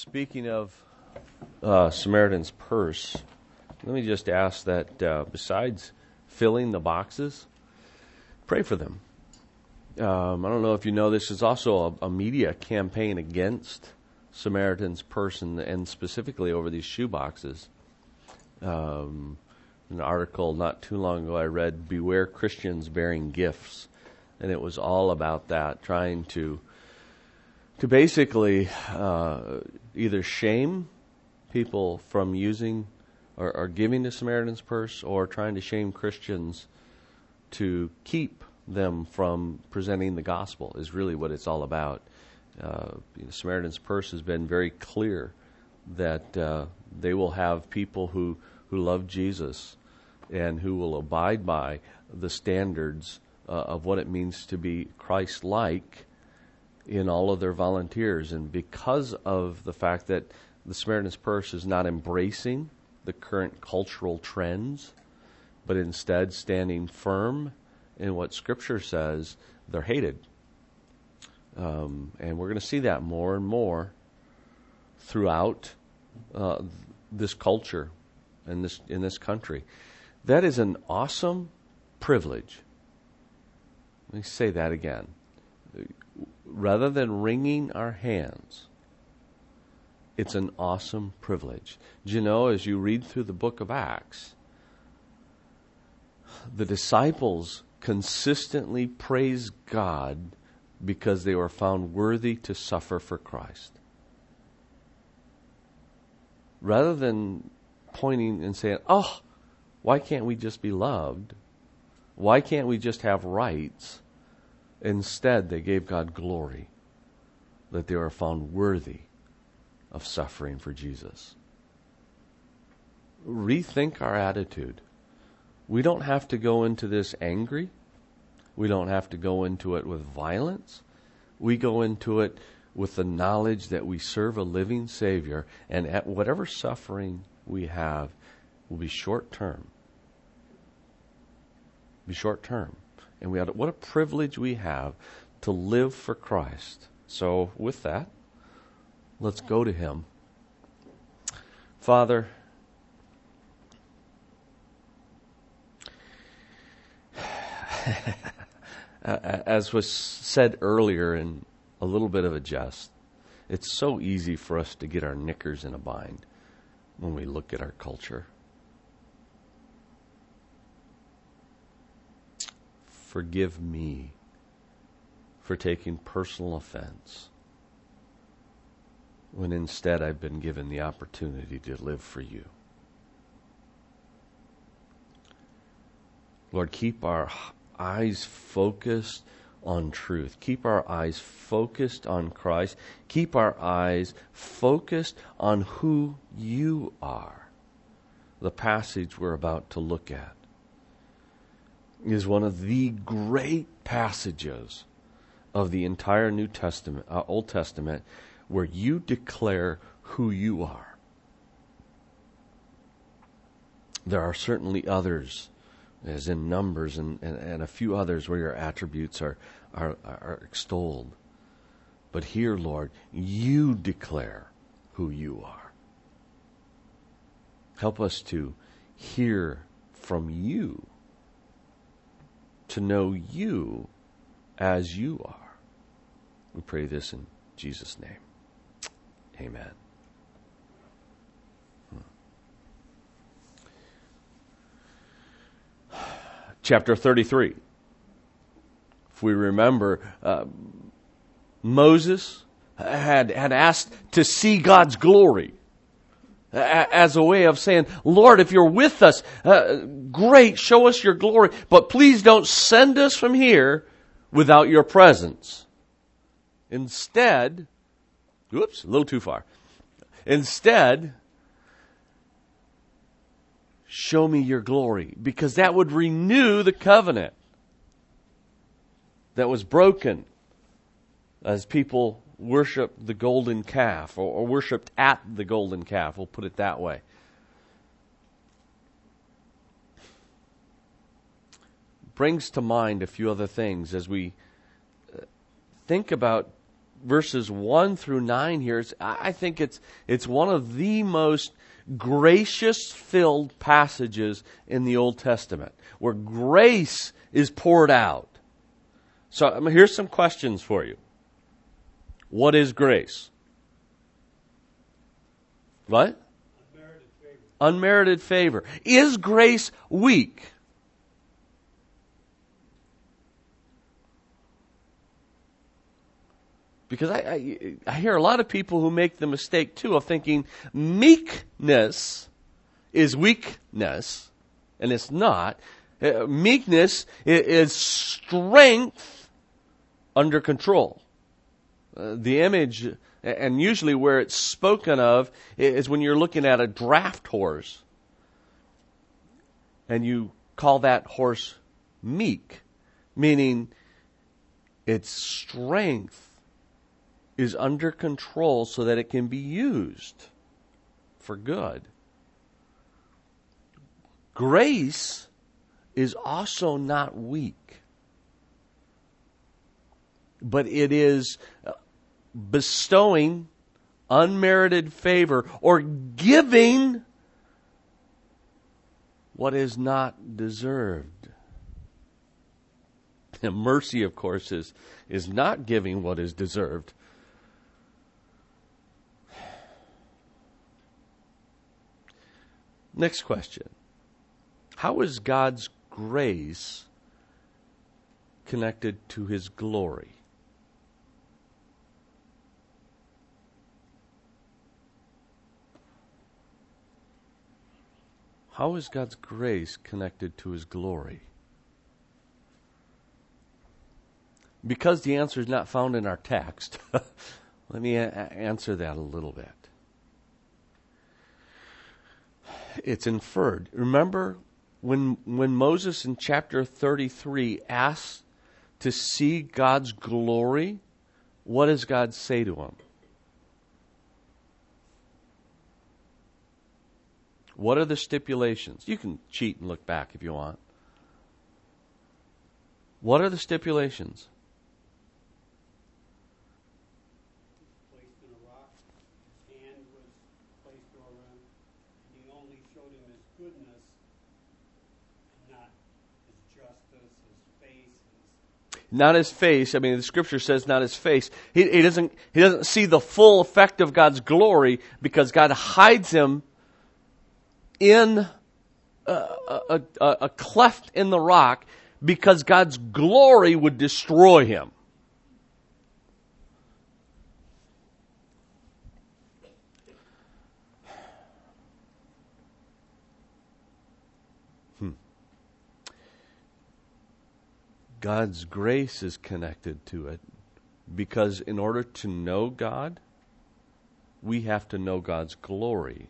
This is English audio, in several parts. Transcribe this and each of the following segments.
Speaking of Samaritan's Purse, let me just ask that besides filling the boxes, pray for them. I don't know if you know, this is also a media campaign against Samaritan's Purse and specifically over these shoe boxes. An article not too long ago I read, "Beware Christians Bearing Gifts," and it was all about that, trying to basically either shame people from using or giving to Samaritan's Purse, or trying to shame Christians to keep them from presenting the gospel, is really what it's all about. Samaritan's Purse has been very clear that they will have people who love Jesus and who will abide by the standards of what it means to be Christ-like in all of their volunteers. And because of the fact that the Samaritan's Purse is not embracing the current cultural trends, but instead standing firm in what Scripture says, they're hated. And we're going to see that more and more throughout this culture and in this country. That is an awesome privilege. Let me say that again. Rather than wringing our hands, it's an awesome privilege. Do you know, as you read through the book of Acts, the disciples consistently praised God because they were found worthy to suffer for Christ. Rather than pointing and saying, "Oh, why can't we just be loved? Why can't we just have rights?" Instead, they gave God glory that they were found worthy of suffering for Jesus. Rethink our attitude. We don't have to go into this angry. We don't have to go into it with violence. We go into it with the knowledge that we serve a living Savior, and at whatever suffering we have will be short term. Be short term. And what a privilege we have to live for Christ. So with that, let's go to Him. Father, as was said earlier in a little bit of a jest, it's so easy for us to get our knickers in a bind when we look at our culture. Forgive me for taking personal offense when instead I've been given the opportunity to live for you. Lord, keep our eyes focused on truth. Keep our eyes focused on Christ. Keep our eyes focused on who you are. The passage we're about to look at is one of the great passages of the entire New Testament, Old Testament, where you declare who you are. There are certainly others, as in Numbers and a few others, where your attributes are extolled. But here, Lord, you declare who you are. Help us to hear from you, to know you as you are. We pray this in Jesus' name. Amen. Chapter 33. If we remember, Moses had asked to see God's glory as a way of saying, "Lord, if you're with us, great, show us your glory, but please don't send us from here without your presence." Instead, a little too far. Instead, show me your glory, because that would renew the covenant that was broken as people worshiped the golden calf, or worshipped at the golden calf. We'll put it that way. Brings to mind a few other things as we think about verses 1 through 9 here, I think it's one of the most gracious-filled passages in the Old Testament, where grace is poured out. So here's some questions for you. What is grace? What? Unmerited favor. Unmerited favor. Is grace weak? Because I hear a lot of people who make the mistake, too, of thinking meekness is weakness, and it's not. Meekness is strength under control. The image, and usually where it's spoken of, is when you're looking at a draft horse, and you call that horse meek, meaning its strength is under control so that it can be used for good. Grace is also not weak, but it is bestowing unmerited favor or giving what is not deserved. And mercy, of course, is not giving what is deserved. Next question. How is God's grace connected to His glory? How is God's grace connected to His glory? Because the answer is not found in our text, let me answer that a little bit. It's inferred. Remember when Moses in chapter 33 asks to see God's glory, what does God say to him? What are the stipulations? You can cheat and look back if you want. What are the stipulations? Placed in a rock, his hand was placed over him, and he only showed him his goodness, not his justice, his face. Not his face. I mean, the Scripture says not his face. He doesn't see the full effect of God's glory because God hides him in a cleft in the rock because God's glory would destroy him. God's grace is connected to it because in order to know God, we have to know God's glory.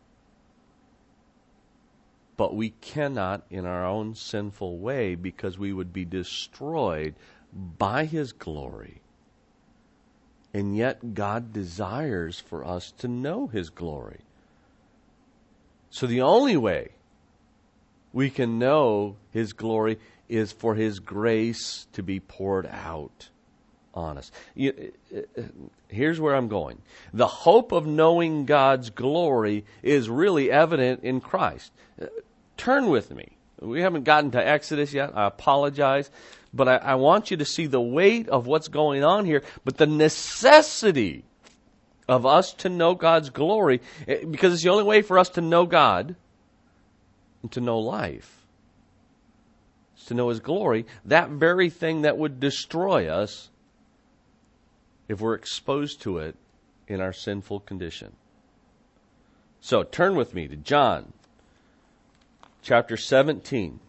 But we cannot in our own sinful way because we would be destroyed by His glory. And yet God desires for us to know His glory. So the only way we can know His glory is for His grace to be poured out on us. Here's where I'm going. The hope of knowing God's glory is really evident in Christ. Turn with me. We haven't gotten to Exodus yet. I apologize. But I want you to see the weight of what's going on here, but the necessity of us to know God's glory, because it's the only way for us to know God and to know life. It's to know His glory, that very thing that would destroy us if we're exposed to it in our sinful condition. So turn with me to John chapter 17.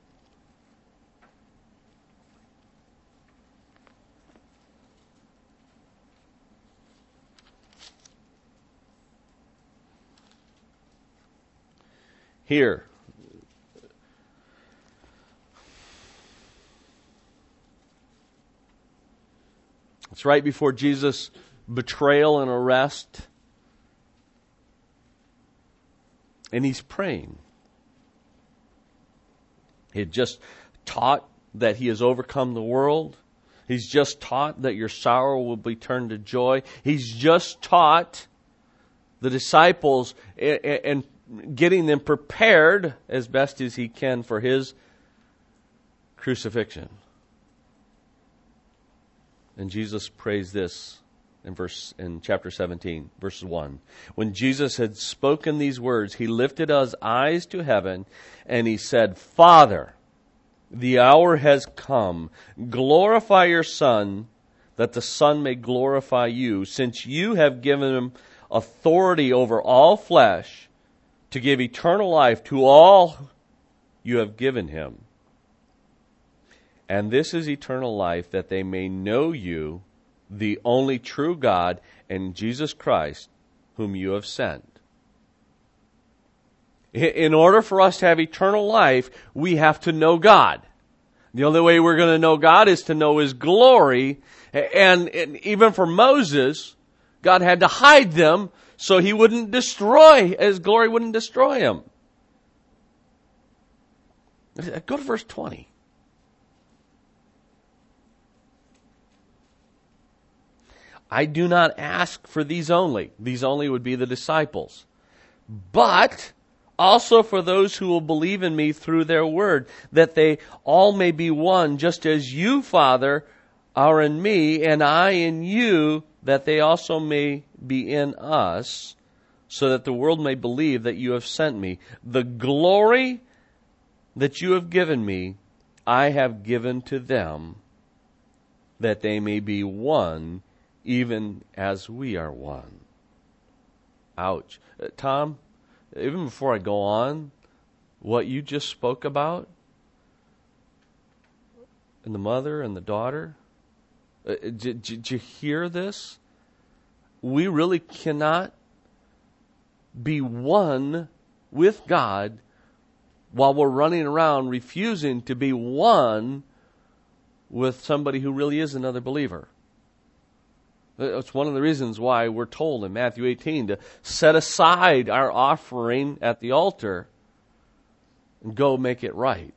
Here, it's right before Jesus' betrayal and arrest. And He's praying. He had just taught that He has overcome the world. He's just taught that your sorrow will be turned to joy. He's just taught the disciples and getting them prepared as best as he can for his crucifixion. And Jesus prays this in chapter 17, verse 1. When Jesus had spoken these words, he lifted his eyes to heaven and he said, Father, the hour has come. Glorify your Son, that the Son may glorify you, since you have given him authority over all flesh to give eternal life to all you have given him. And this is eternal life, that they may know you, the only true God, and Jesus Christ, whom you have sent. In order for us to have eternal life, we have to know God. The only way we're going to know God is to know His glory. And even for Moses, God had to hide them so He wouldn't destroy, His glory wouldn't destroy him. Go to verse 20. I do not ask for these only. These only would be the disciples. But also for those who will believe in me through their word, that they all may be one, just as you, Father, are in me, and I in you, that they also may be in us, so that the world may believe that you have sent me. The glory that you have given me, I have given to them, that they may be one, even as we are one. Ouch. Tom, even before I go on, what you just spoke about, and the mother and the daughter, did you hear this? We really cannot be one with God while we're running around refusing to be one with somebody who really is another believer. It's one of the reasons why we're told in Matthew 18 to set aside our offering at the altar and go make it right.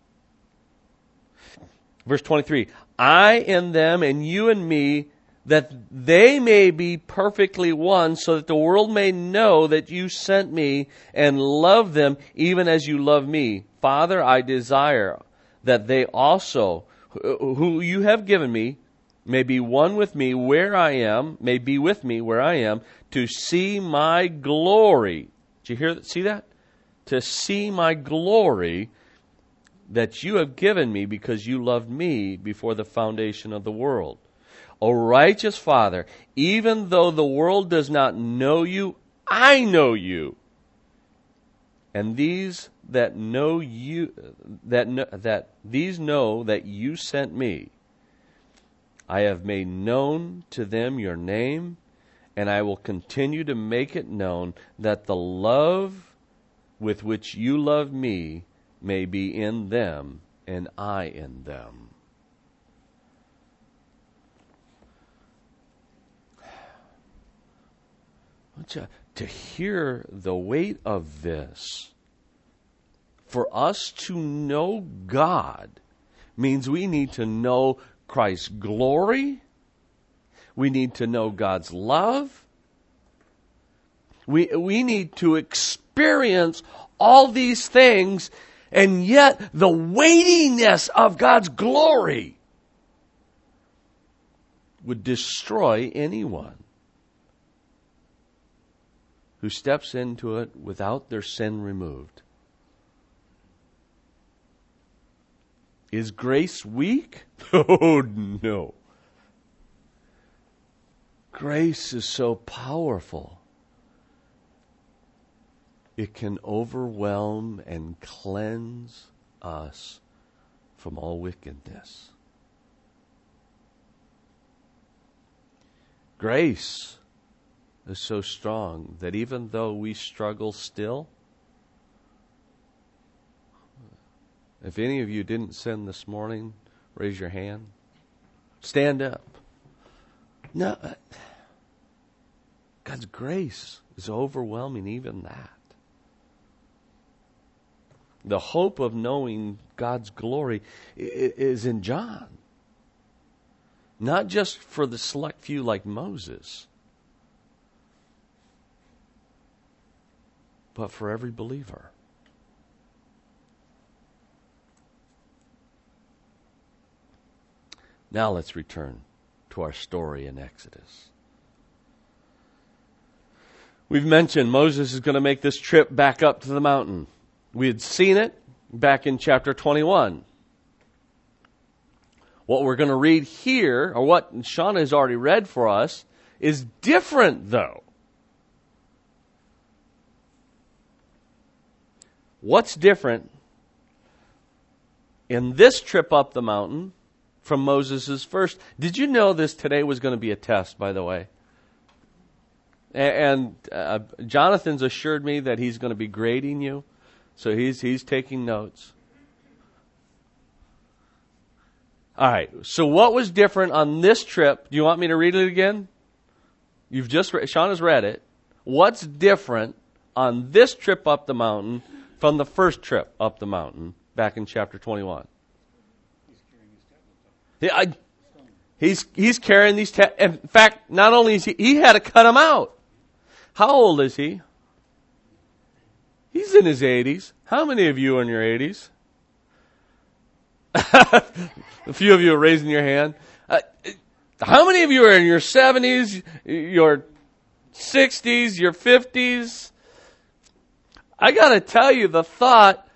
Verse 23, I in them and you in me, that they may be perfectly one, so that the world may know that you sent me and love them even as you love me. Father, I desire that they also, who you have given me, may be one with me where I am, may be with me where I am, to see my glory. Did you hear that? See that? To see my glory that you have given me because you loved me before the foundation of the world. O righteous Father, even though the world does not know you, I know you. And these that know you, that these know that you sent me. I have made known to them your name, and I will continue to make it known, that the love with which you love me may be in them, and I in them. To hear the weight of this, for us to know God, means we need to know Christ's glory. We need to know God's love. We need to experience all these things, and yet the weightiness of God's glory would destroy anyone who steps into it without their sin removed. Is grace weak? Oh, no. Grace is so powerful. It can overwhelm and cleanse us from all wickedness. Grace is so strong that even though we struggle still, if any of you didn't sin this morning, raise your hand. Stand up. No, God's grace is overwhelming even that. The hope of knowing God's glory is in John. Not just for the select few like Moses, but for every believer. Now let's return to our story in Exodus. We've mentioned Moses is going to make this trip back up to the mountain. We had seen it back in chapter 21. What we're going to read here, or what Shauna has already read for us, is different though. What's different in this trip up the mountain from Moses' first? Did you know this today was going to be a test, by the way? And Jonathan's assured me that he's going to be grading you, so he's taking notes. All right, so what was different on this trip? Do you want me to read it again? You've just Shauna's read it. What's different on this trip up the mountain from the first trip up the mountain back in chapter 21? He's carrying these. In fact, not only is he had to cut them out. How old is he? He's in his 80s. How many of you are in your 80s? A few of you are raising your hand. How many of you are in your 70s, your 60s, your 50s? I got to tell you, the thought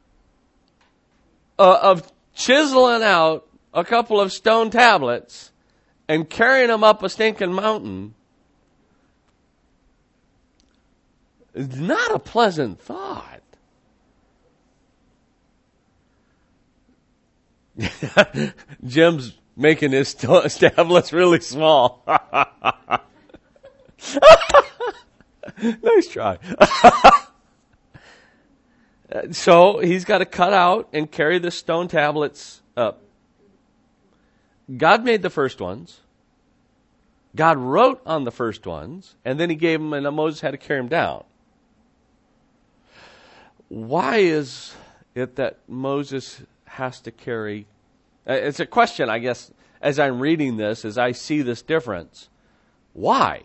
of chiseling out a couple of stone tablets and carrying them up a stinking mountain is not a pleasant thought. Jim's making his tablets really small. Nice try. So he's got to cut out and carry the stone tablets up. God made the first ones. God wrote on the first ones, and then he gave them, and Moses had to carry them down. Why is it that Moses has to carry? It's a question, I guess, as I'm reading this, as I see this difference. Why?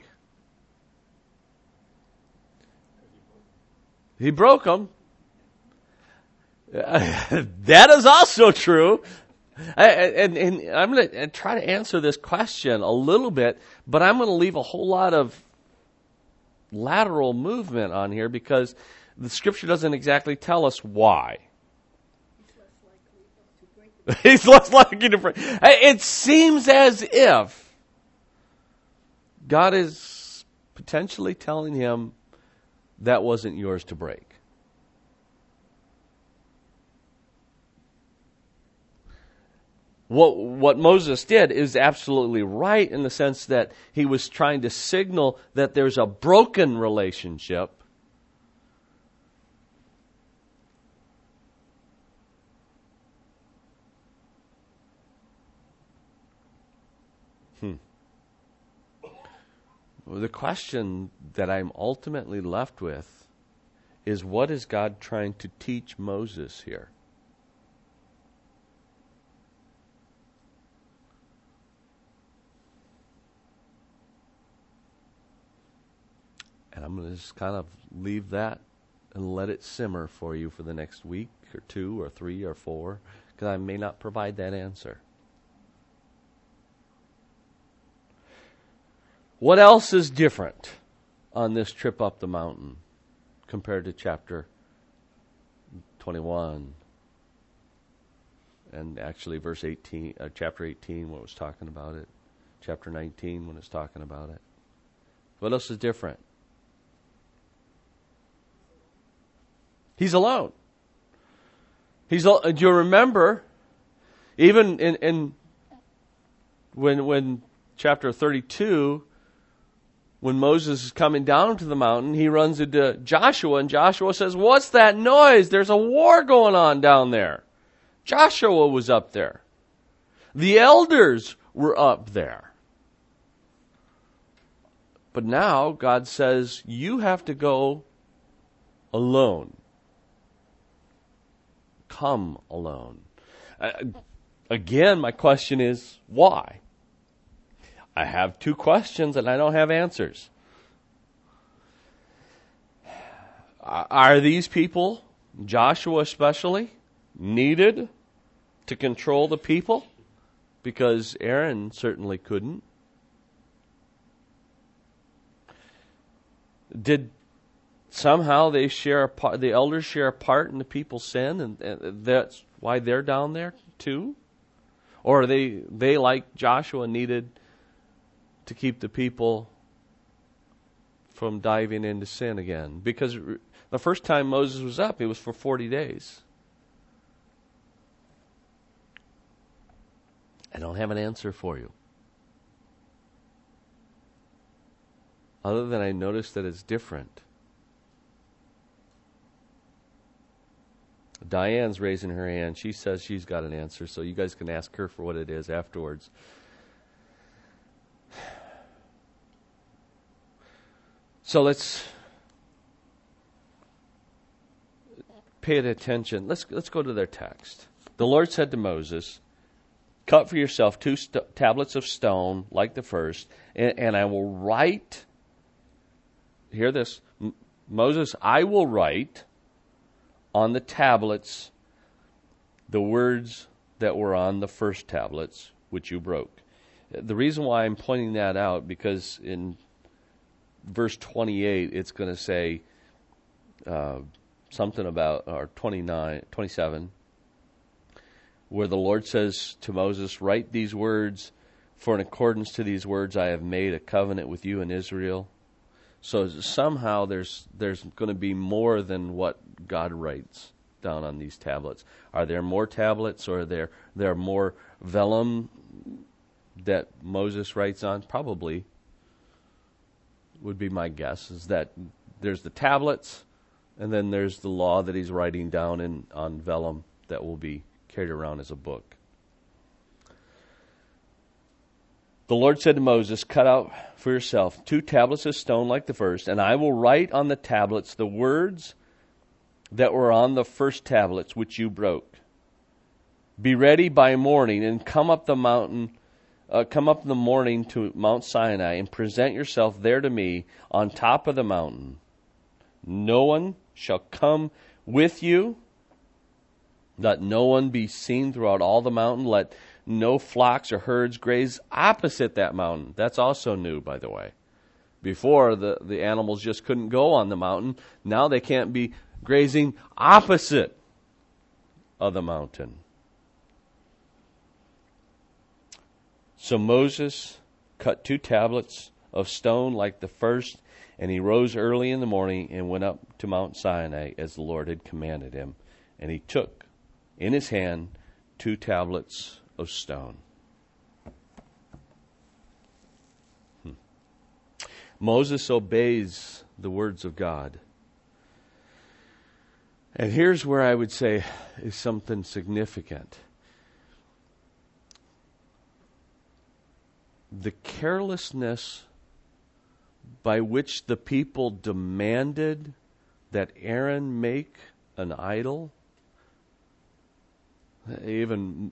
He broke them. That is also true. And I'm going to try to answer this question a little bit, but I'm going to leave a whole lot of lateral movement on here because the Scripture doesn't exactly tell us why. He's less likely to break. It seems as if God is potentially telling him that wasn't yours to break. What Moses did is absolutely right in the sense that he was trying to signal that there's a broken relationship. The question that I'm ultimately left with is, what is God trying to teach Moses here? And I'm going to just kind of leave that and let it simmer for you for the next week or 2 or 3 or 4, because I may not provide that answer. What else is different on this trip up the mountain compared to chapter 21 and actually verse 18, chapter 18 when it was talking about it, chapter 19 when it's talking about it? What else is different? He's alone. Do you remember, even in when chapter 32, when Moses is coming down to the mountain, he runs into Joshua, and Joshua says, "What's that noise? There's a war going on down there." Joshua was up there. The elders were up there. But now God says, you have to go alone. Come alone. Again, my question is, why? I have two questions and I don't have answers. Are these people, Joshua especially, needed to control the people? Because Aaron certainly couldn't. Did somehow they share a part, the elders share a part in the people's sin, and that's why they're down there too? Or are they like Joshua needed to keep the people from diving into sin again? Because the first time Moses was up, it was for 40 days. I don't have an answer for you. Other than I noticed that it's different. Diane's raising her hand. She says she's got an answer, so you guys can ask her for what it is afterwards. So let's pay attention. Let's go to their text. The Lord said to Moses, cut for yourself 2 tablets of stone like the first, and I will write, hear this, Moses, I will write on the tablets the words that were on the first tablets, which you broke. The reason why I'm pointing that out, because in verse 28, it's going to say something about, or 27, where the Lord says to Moses, write these words, for in accordance to these words I have made a covenant with you and Israel. So somehow there's going to be more than what God writes down on these tablets. Are there more tablets, or are there more vellum that Moses writes on? Probably would be my guess, is that there's the tablets, and then there's the law that he's writing down on vellum that will be carried around as a book. The Lord said to Moses, cut out for yourself 2 tablets of stone like the first, and I will write on the tablets the words that were on the first tablets which you broke. Be ready by morning and come up the mountain, come up in the morning to Mount Sinai and present yourself there to me on top of the mountain. No one shall come with you. Let no one be seen throughout all the mountain. Let no flocks or herds graze opposite that mountain. That's also new, by the way. Before, the animals just couldn't go on the mountain. Now they can't be grazing opposite of the mountain. So Moses cut 2 tablets of stone like the first, and he rose early in the morning and went up to Mount Sinai as the Lord had commanded him. And he took in his hand 2 tablets of stone. Moses obeys the words of God. And here's where I would say is something significant. The carelessness by which the people demanded that Aaron make an idol. Even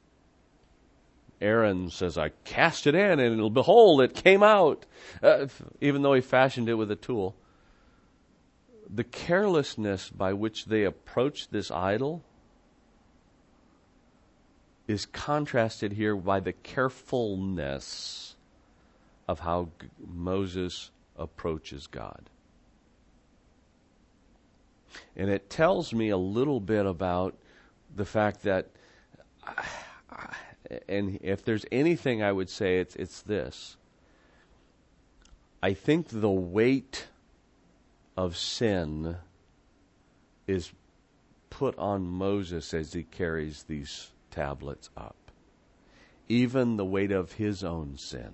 Aaron says, I cast it in, and behold, it came out, even though he fashioned it with a tool. The carelessness by which they approached this idol is contrasted here by the carefulness of how Moses approaches God. And it tells me a little bit about the fact that, and if there's anything I would say, it's this. I think the weight of sin is put on Moses as he carries these tablets up. Even the weight of his own sin.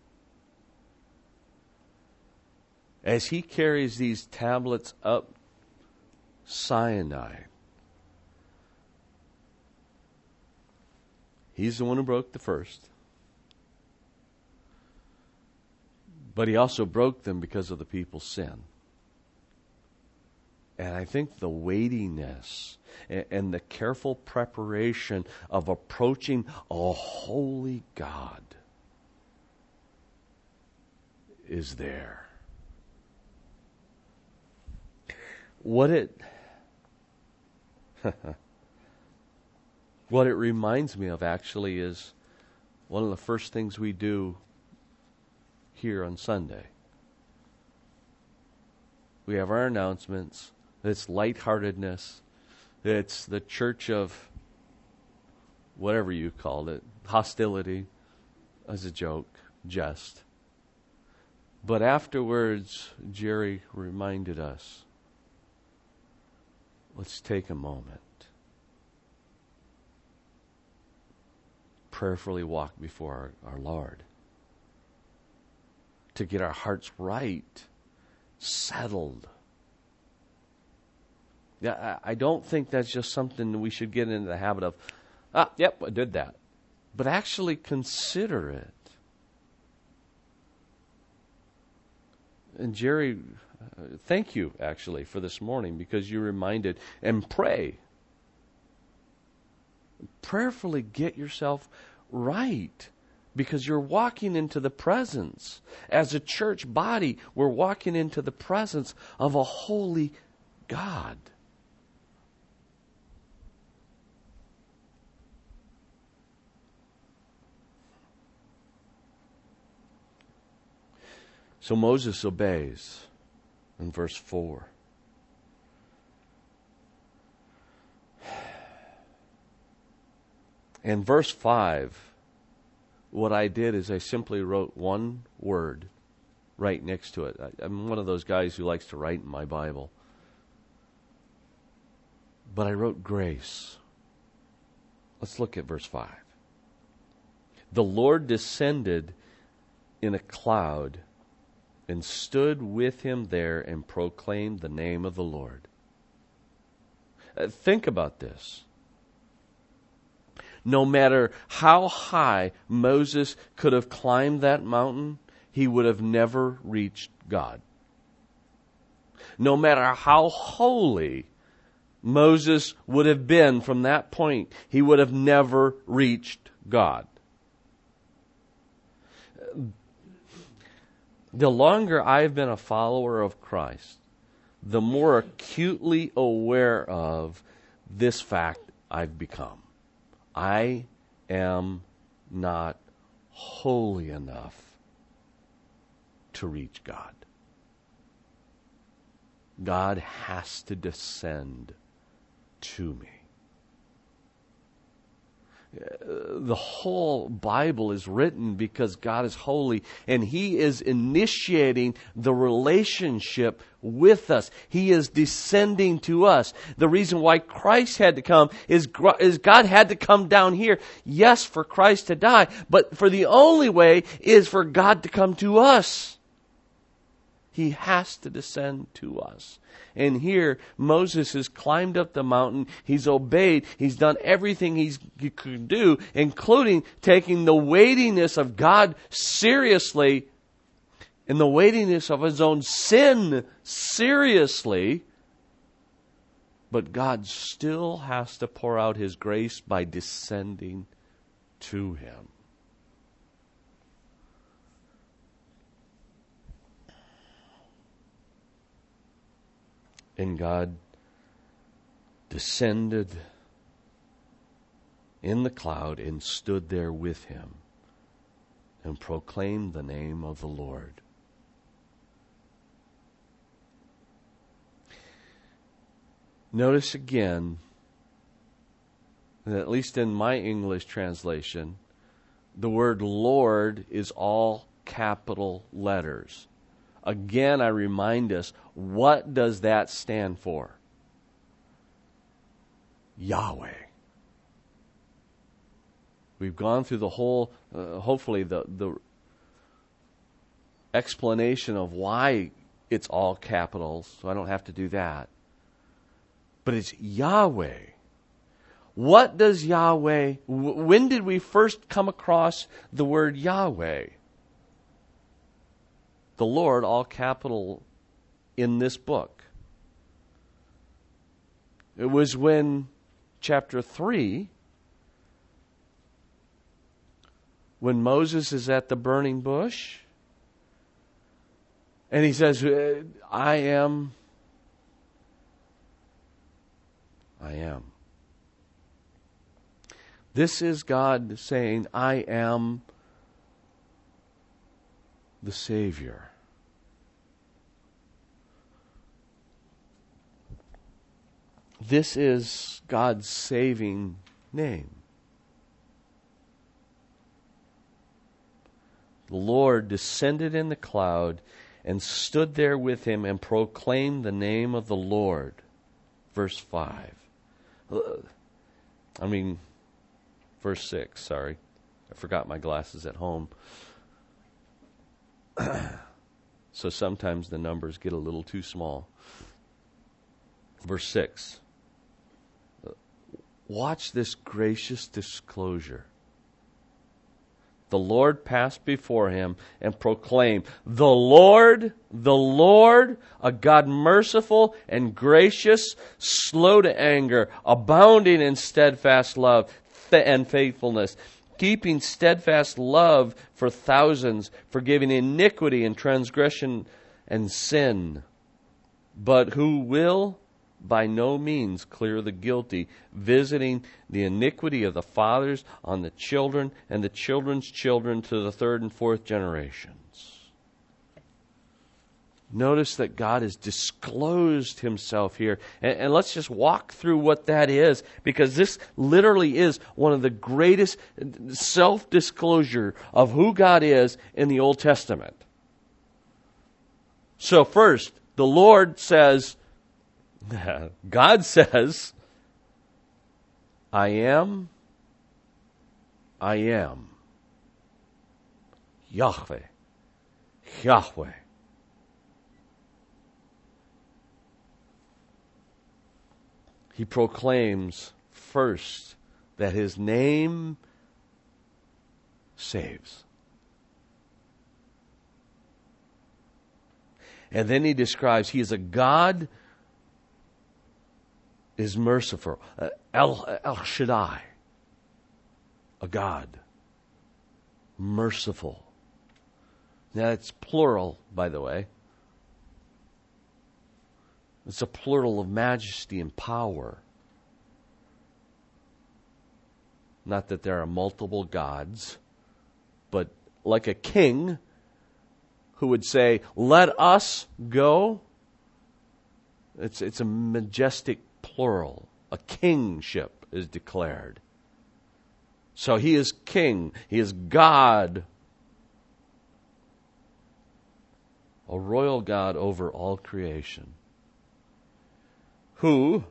As he carries these tablets up Sinai, he's the one who broke the first. But he also broke them because of the people's sin. And I think the weightiness and the careful preparation of approaching a holy God is there. What it reminds me of actually is one of the first things we do here on Sunday. We have our announcements. It's lightheartedness. It's the church of whatever you called it, hostility, as a joke, jest. But afterwards, Jerry reminded us, let's take a moment. Prayerfully walk before our Lord. To get our hearts right, settled. Yeah, I don't think that's just something we should get into the habit of, yep, I did that. But actually consider it. And Jerry, thank you actually for this morning because you reminded, and pray. Prayerfully get yourself right because you're walking into the presence. As a church body, we're walking into the presence of a holy God. So Moses obeys in verse 4. In verse 5, what I did is I simply wrote one word right next to it. I'm one of those guys who likes to write in my Bible. But I wrote grace. Let's look at verse 5. The Lord descended in a cloud and stood with him there and proclaimed the name of the Lord. Think about this. No matter how high Moses could have climbed that mountain, he would have never reached God. No matter how holy Moses would have been from that point, he would have never reached God. The longer I've been a follower of Christ, the more acutely aware of this fact I've become. I am not holy enough to reach God. God has to descend to me. The whole Bible is written because God is holy and He is initiating the relationship with us. He is descending to us. The reason why Christ had to come is God had to come down here. Yes, for Christ to die, but for the only way is for God to come to us. He has to descend to us. And here, Moses has climbed up the mountain. He's obeyed. He's done everything he could do, including taking the weightiness of God seriously and the weightiness of his own sin seriously. But God still has to pour out His grace by descending to him. And God descended in the cloud and stood there with him and proclaimed the name of the Lord. Notice again, that at least in my English translation, the word Lord is all capital letters. Again, I remind us, what does that stand for? Yahweh. We've gone through the whole, hopefully, the explanation of why it's all capitals, so I don't have to do that. But it's Yahweh. What does Yahweh, when did we first come across the word Yahweh? The Lord, all capital, in this book. It was when chapter 3, when Moses is at the burning bush, And he says, I am. This is God saying, I am the Savior. This is God's saving name. The Lord descended in the cloud and stood there with him and proclaimed the name of the Lord. Verse 5. Verse 6, sorry. I forgot my glasses at home. So sometimes the numbers get a little too small. Verse 6. Watch this gracious disclosure. The Lord passed before him and proclaimed, the Lord, a God merciful and gracious, slow to anger, abounding in steadfast love and faithfulness, keeping steadfast love for thousands, forgiving iniquity and transgression and sin, but who will by no means clear the guilty, visiting the iniquity of the fathers on the children and the children's children to the third and fourth generations. Notice that God has disclosed himself here. And let's just walk through what that is, because this literally is one of the greatest self-disclosure of who God is in the Old Testament. So first, the Lord says, God says, I am. Yahweh. He proclaims first that his name saves. And then he describes he is a God is merciful. El Shaddai. A God. Merciful. Now it's plural, by the way. It's a plural of majesty and power. Not that there are multiple gods, but like a king who would say, let us go. It's a majestic plural. A kingship is declared. So he is king. He is God. A royal God over all creation. Who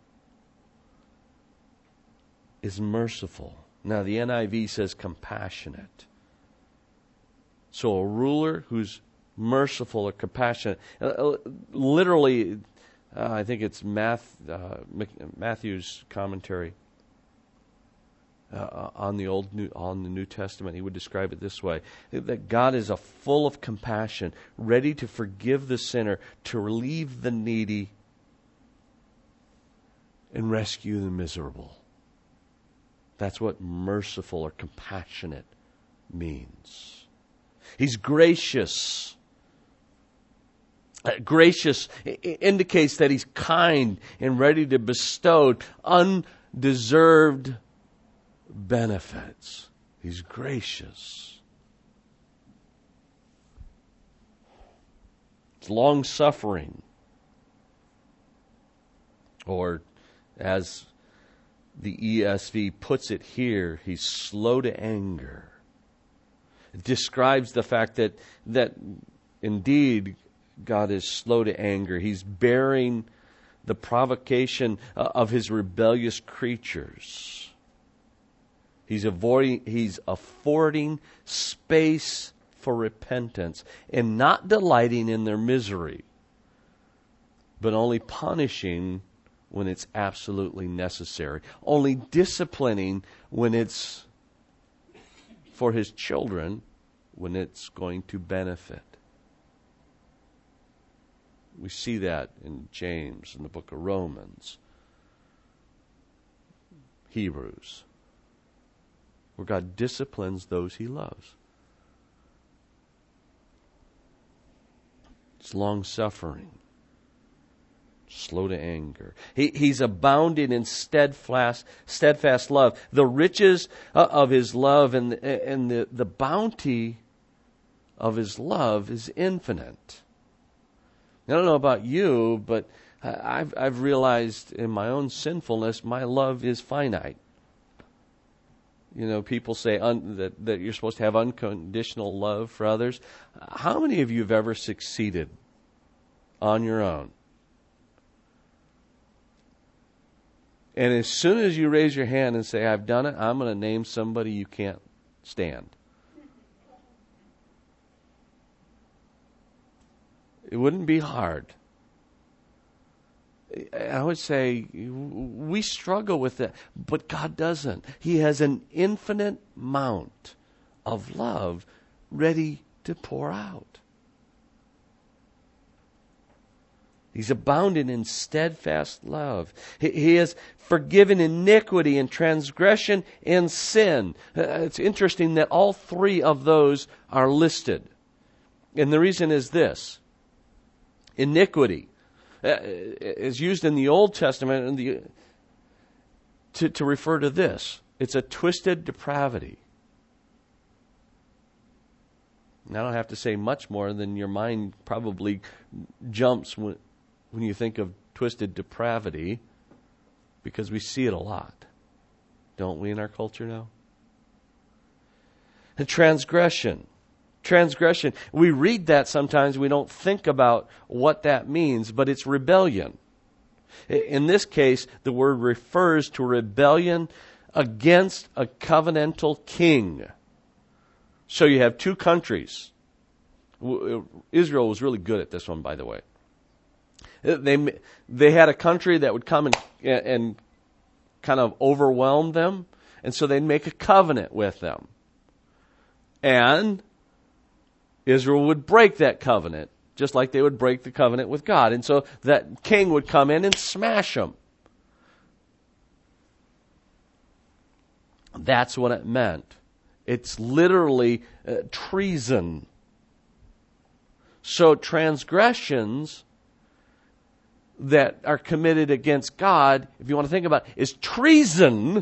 is merciful. Now the NIV says compassionate. So a ruler who's merciful or compassionate. Literally, I think it's Matthew's commentary on the New Testament. He would describe it this way: that God is full of compassion, ready to forgive the sinner, to relieve the needy, and rescue the miserable. That's what merciful or compassionate means. He's gracious. Gracious indicates that he's kind and ready to bestow undeserved benefits. He's gracious. It's long-suffering. Or, as the ESV puts it here, he's slow to anger. It describes the fact that indeed God is slow to anger. He's bearing the provocation of his rebellious creatures. He's affording space for repentance and not delighting in their misery, but only punishing when it's absolutely necessary. Only disciplining when it's for his children, when it's going to benefit. We see that in James, in the book of Romans, Hebrews, where God disciplines those he loves. It's long-suffering, slow to anger. He's abounding in steadfast love. The riches of his love and the bounty of his love is infinite. I don't know about you, but I've realized in my own sinfulness, my love is finite. You know, people say that you're supposed to have unconditional love for others. How many of you have ever succeeded on your own? And as soon as you raise your hand and say, I've done it, I'm going to name somebody you can't stand. It wouldn't be hard. I would say we struggle with that, but God doesn't. He has an infinite amount of love ready to pour out. He's abounding in steadfast love. He has forgiven iniquity and transgression and sin. It's interesting that all three of those are listed. And the reason is this. Iniquity is used in the Old Testament to refer to this. It's a twisted depravity. And I don't have to say much more than your mind probably jumps when you think of twisted depravity, because we see it a lot, don't we, in our culture now? And transgression. We read that sometimes, we don't think about what that means, but it's rebellion. In this case, the word refers to rebellion against a covenantal king. So you have two countries. Israel was really good at this one, by the way. They had a country that would come and kind of overwhelm them, and so they'd make a covenant with them. And Israel would break that covenant, just like they would break the covenant with God. And so that king would come in and smash them. That's what it meant. It's literally treason. So transgressions that are committed against God, if you want to think about it, is treason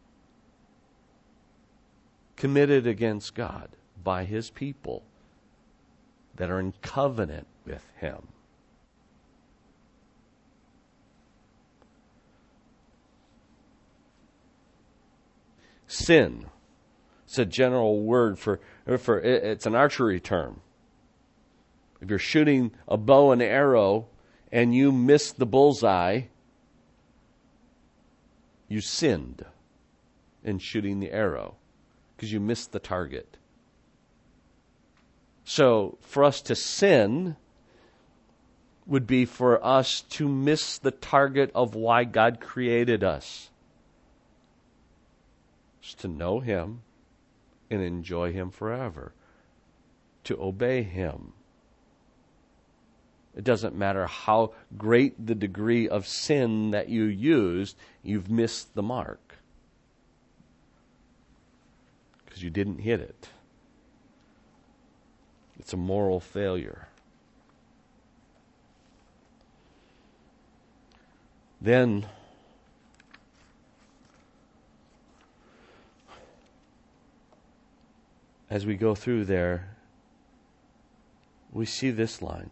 committed against God by His people that are in covenant with Him. Sin. It's a general word for it's an archery term. If you're shooting a bow and arrow and you miss the bullseye, you sinned in shooting the arrow because you missed the target. So for us to sin would be for us to miss the target of why God created us. Just to know Him and enjoy Him forever. To obey Him. It doesn't matter how great the degree of sin that you used, you've missed the mark. Because you didn't hit it. It's a moral failure. Then, as we go through there, we see this line.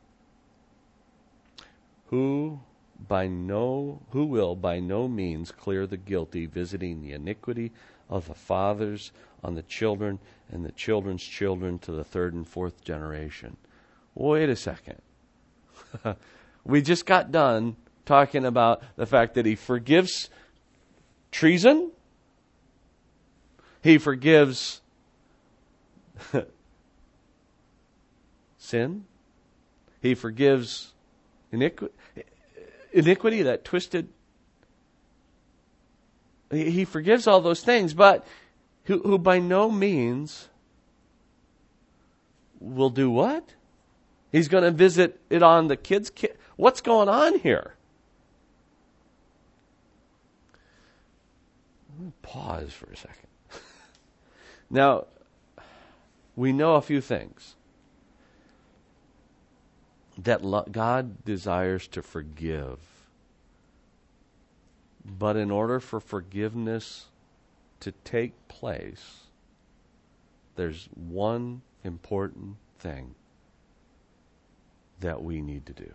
Who will by no means clear the guilty, visiting the iniquity of the fathers on the children and the children's children to the third and fourth generation. Wait a second. We just got done talking about the fact that He forgives treason. He forgives sin. He forgives iniquity, that twisted. He forgives all those things, but who by no means will do what? He's going to visit it on the kids' kid. What's going on here? Let me pause for a second. Now, we know a few things. that God desires to forgive. But in order for forgiveness to take place, there's one important thing that we need to do.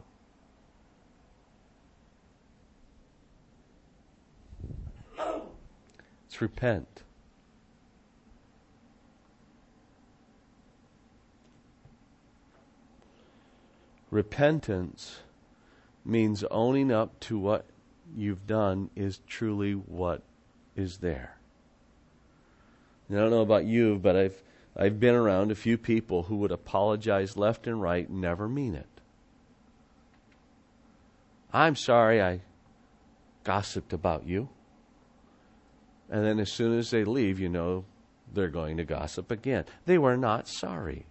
It's repent. Repentance means owning up to what you've done is truly what is there. And I don't know about you, but I've been around a few people who would apologize left and right and never mean it. I'm sorry I gossiped about you. And then as soon as they leave, you know, they're going to gossip again. They were not sorry.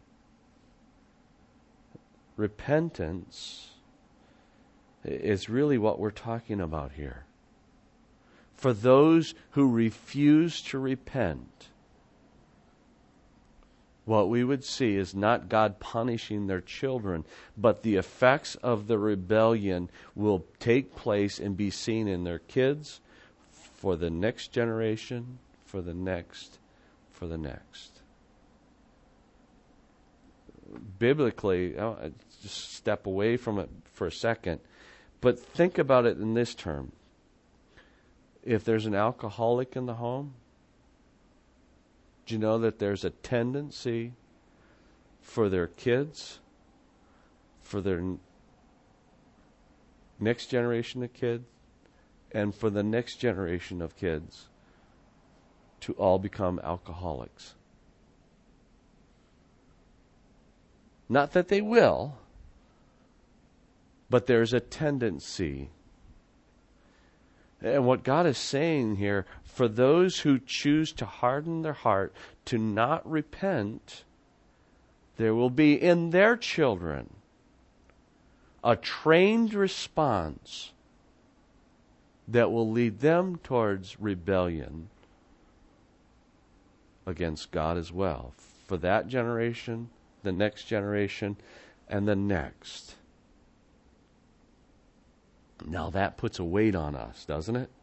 Repentance is really what we're talking about here. For those who refuse to repent, what we would see is not God punishing their children, but the effects of the rebellion will take place and be seen in their kids, for the next generation, for the next. Biblically, just step away from it for a second, but think about it in this term. If there's an alcoholic in the home, do you know that there's a tendency for their kids, for their next generation of kids, and for the next generation of kids to all become alcoholics? Not that they will, but there's a tendency. And what God is saying here, for those who choose to harden their heart, to not repent, there will be in their children a trained response that will lead them towards rebellion against God as well. For that generation, the next generation, and the next. Now that puts a weight on us, doesn't it?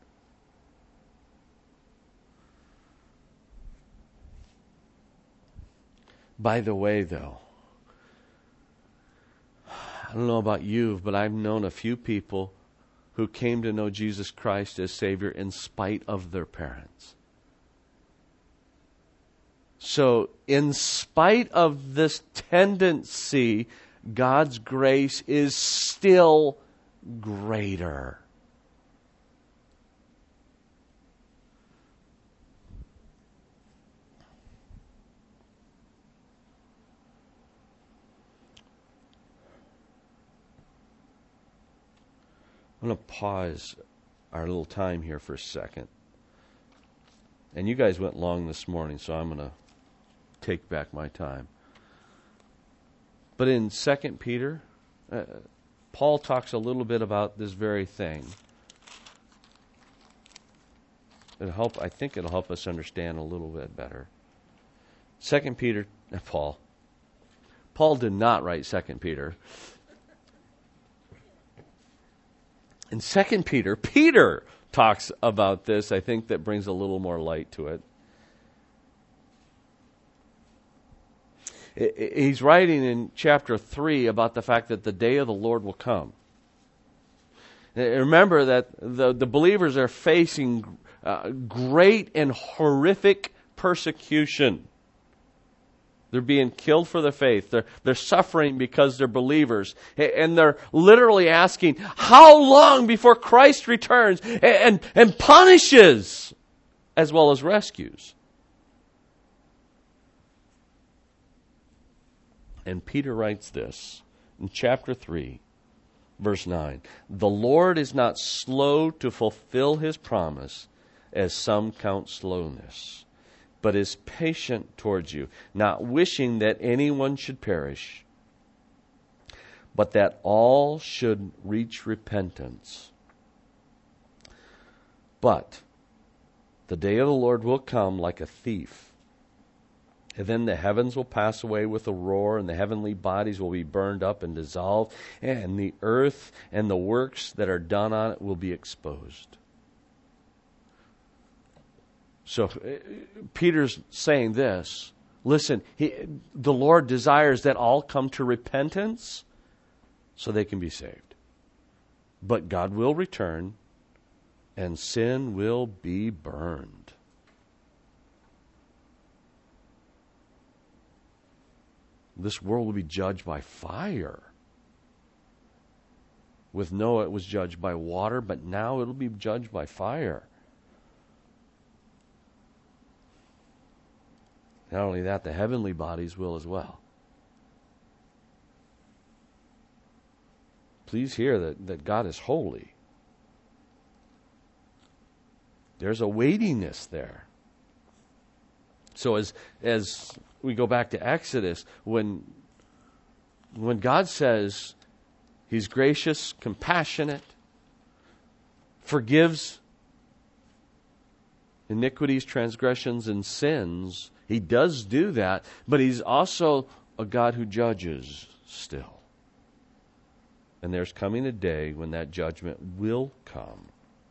By the way, though, I don't know about you, but I've known a few people who came to know Jesus Christ as Savior in spite of their parents. So, in spite of this tendency, God's grace is still greater. I'm going to pause our little time here for a second. And you guys went long this morning, so I'm going to take back my time. But in 2 Peter, Paul talks a little bit about this very thing. I think it'll help us understand a little bit better. 2 Peter, Paul did not write 2 Peter. In 2 Peter, Peter talks about this. I think that brings a little more light to it. He's writing in chapter 3 about the fact that the day of the Lord will come. Remember that the believers are facing great and horrific persecution. They're being killed for the faith. They're suffering because they're believers. And they're literally asking, how long before Christ returns and punishes as well as rescues? And Peter writes this in chapter 3, verse 9. The Lord is not slow to fulfill His promise, as some count slowness, but is patient towards you, not wishing that anyone should perish, but that all should reach repentance. But the day of the Lord will come like a thief, And then the heavens will pass away with a roar, and the heavenly bodies will be burned up and dissolved, and the earth and the works that are done on it will be exposed. So Peter's saying this. Listen, the Lord desires that all come to repentance so they can be saved. But God will return, and sin will be burned. This world will be judged by fire. With Noah, it was judged by water, but now it'll be judged by fire. Not only that, the heavenly bodies will as well. Please hear that God is holy. There's a weightiness there. So as we go back to Exodus, when God says He's gracious, compassionate, forgives iniquities, transgressions, and sins, He does do that, but He's also a God who judges still. And there's coming a day when that judgment will come.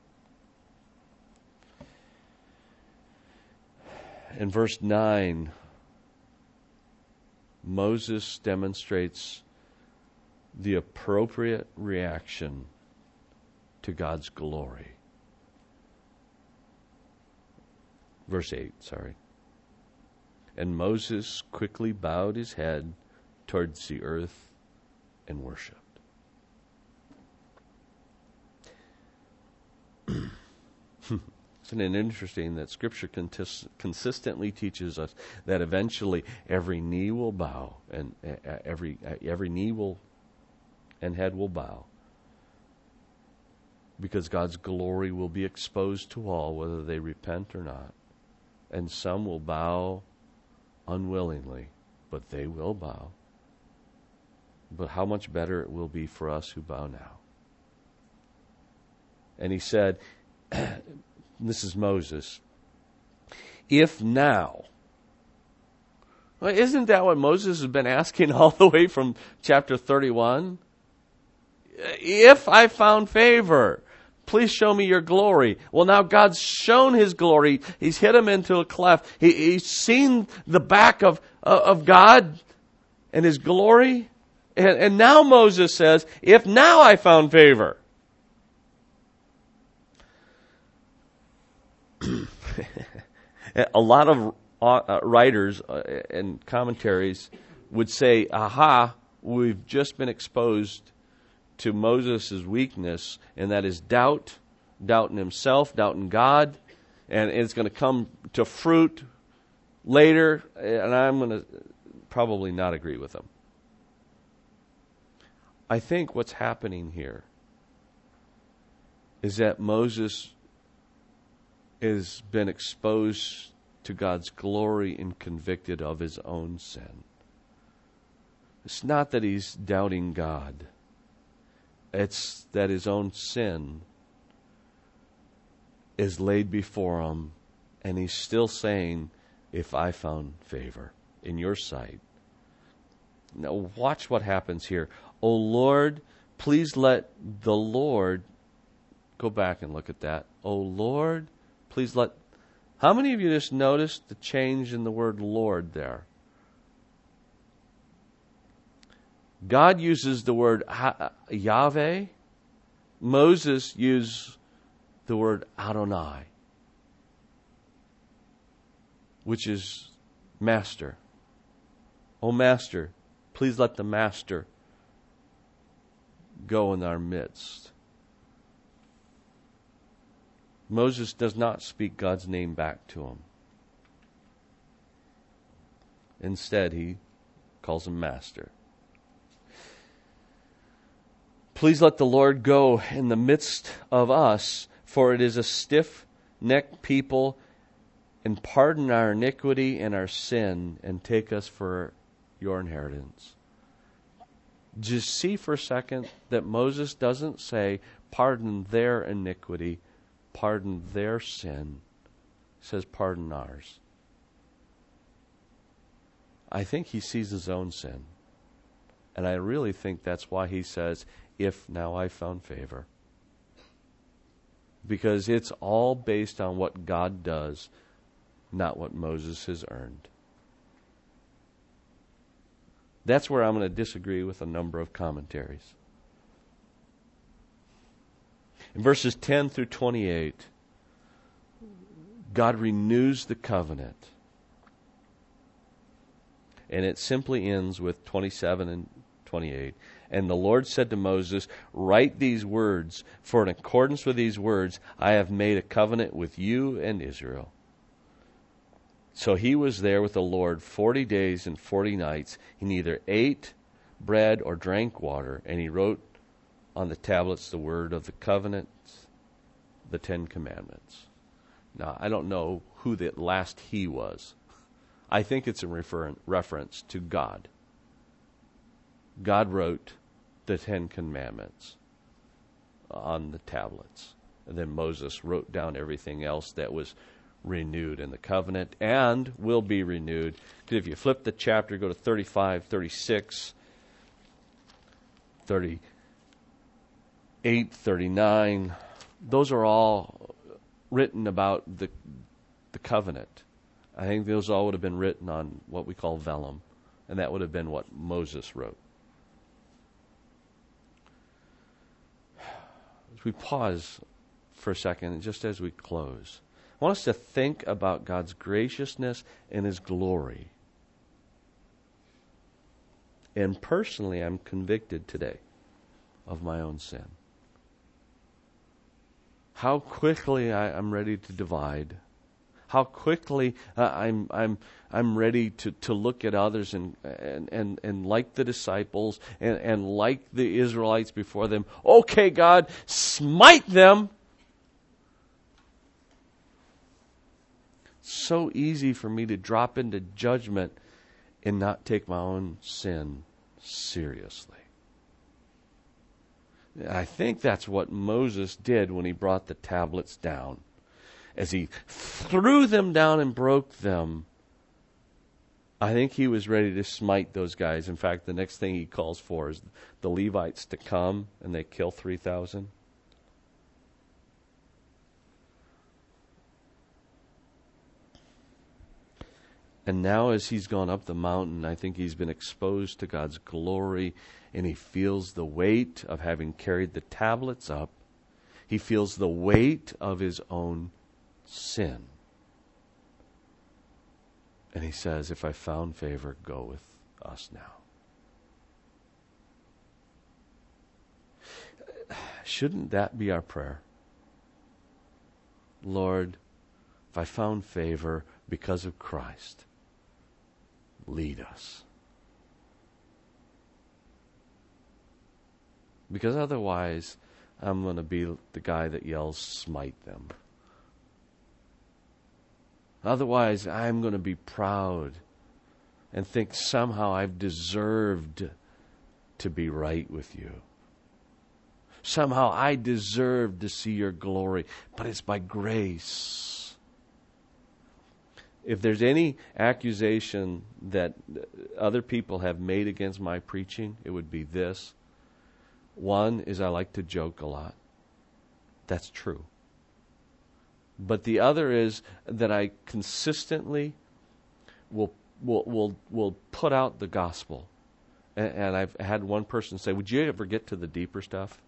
In verse 9, Moses demonstrates the appropriate reaction to God's glory. Verse 8, sorry. And Moses quickly bowed his head towards the earth and worshipped. Isn't it interesting that Scripture consistently teaches us that eventually every knee will bow and every knee will and head will bow, because God's glory will be exposed to all, whether they repent or not, and some will bow unwillingly, but they will bow. But how much better it will be for us who bow now. And he said, this is Moses, if now, well, isn't that what Moses has been asking all the way from chapter 31? If I found favor, please show me your glory. Well, now God's shown His glory. He's hit him into a cleft. He's seen the back of God and His glory. And now Moses says, if now I found favor. A lot of writers and commentaries would say, aha, we've just been exposed to Moses' weakness, and that is doubt in himself, doubt in God, and it's going to come to fruit later, and I'm going to probably not agree with them. I think what's happening here is that Moses has been exposed to God's glory and convicted of his own sin. It's not that he's doubting God. It's that his own sin is laid before him, and he's still saying, if I found favor in your sight. Now watch what happens here. O Lord, please let the Lord, go back and look at that. O Lord, please let, how many of you just noticed the change in the word Lord there? God uses the word Yahweh. Moses used the word Adonai, which is master. Oh, master, please let the master go in our midst. Moses does not speak God's name back to him. Instead, he calls him master. Please let the Lord go in the midst of us, for it is a stiff-necked people, and pardon our iniquity and our sin, and take us for your inheritance. Just see for a second that Moses doesn't say, pardon their iniquity, pardon their sin. He says, pardon ours. I think he sees his own sin. And I really think that's why he says, if now I found favor. Because it's all based on what God does, not what Moses has earned. That's where I'm going to disagree with a number of commentaries. In verses 10 through 28, God renews the covenant. And it simply ends with 27 and 28. And the Lord said to Moses, write these words, for in accordance with these words, I have made a covenant with you and Israel. So he was there with the Lord 40 days and 40 nights. He neither ate bread or drank water. And he wrote on the tablets the word of the covenant, the 10 Commandments. Now, I don't know who that last he was. I think it's a reference to God. God wrote the 10 Commandments on the tablets. And then Moses wrote down everything else that was renewed in the covenant and will be renewed. Because if you flip the chapter, go to 35, 36, 38, 39, those are all written about the covenant. I think those all would have been written on what we call vellum, and that would have been what Moses wrote. As we pause for a second, just as we close, I want us to think about God's graciousness and His glory. And personally, I'm convicted today of my own sin. How quickly I'm ready to divide. How quickly I'm ready to look at others and like the disciples and like the Israelites before them. Okay, God, smite them. So easy for me to drop into judgment and not take my own sin seriously. I think that's what Moses did when he brought the tablets down. As he threw them down and broke them, I think he was ready to smite those guys. In fact, the next thing he calls for is the Levites to come and they kill 3,000. And now as he's gone up the mountain, I think he's been exposed to God's glory, and he feels the weight of having carried the tablets up. He feels the weight of his own sin. And he says, if I found favor, go with us now. Shouldn't that be our prayer? Lord, if I found favor because of Christ, lead us. Because otherwise, I'm going to be the guy that yells, smite them. Otherwise, I'm going to be proud and think somehow I've deserved to be right with you. Somehow I deserve to see your glory, but it's by grace. If there's any accusation that other people have made against my preaching, it would be this. One is I like to joke a lot. That's true. But the other is that I consistently will put out the gospel. And I've had one person say, would you ever get to the deeper stuff?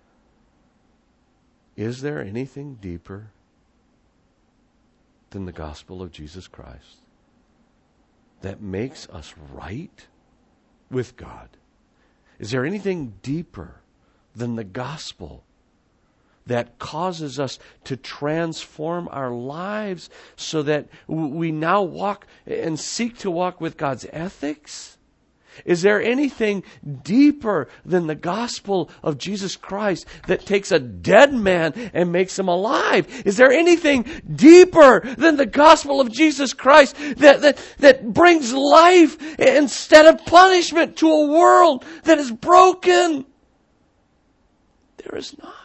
Is there anything deeper than the gospel of Jesus Christ that makes us right with God? Is there anything deeper than the gospel that causes us to transform our lives so that we now walk and seek to walk with God's ethics? Is there anything deeper than the gospel of Jesus Christ that takes a dead man and makes him alive? Is there anything deeper than the gospel of Jesus Christ that brings life instead of punishment to a world that is broken? There is not.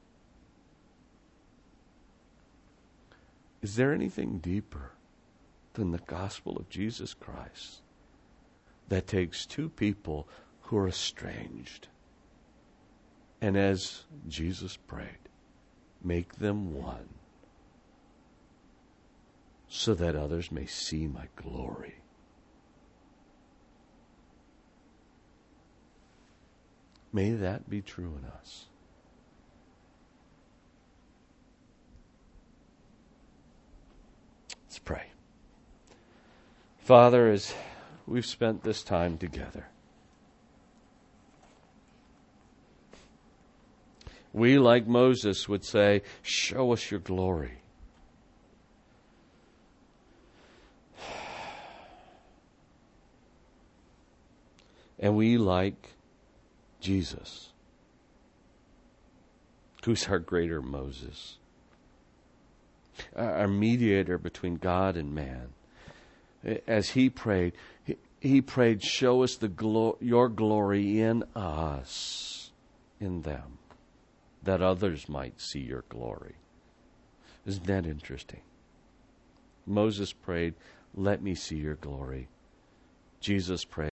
Is there anything deeper than the gospel of Jesus Christ that takes two people who are estranged, and as Jesus prayed, make them one, so that others may see my glory. May that be true in us. Let's pray. Father, as we've spent this time together, we, like Moses, would say, show us your glory. And we, like Jesus, who's our greater Moses, our mediator between God and man, as he prayed, show us your glory in us, in them, that others might see your glory. Isn't that interesting? Moses prayed, let me see your glory. Jesus prayed,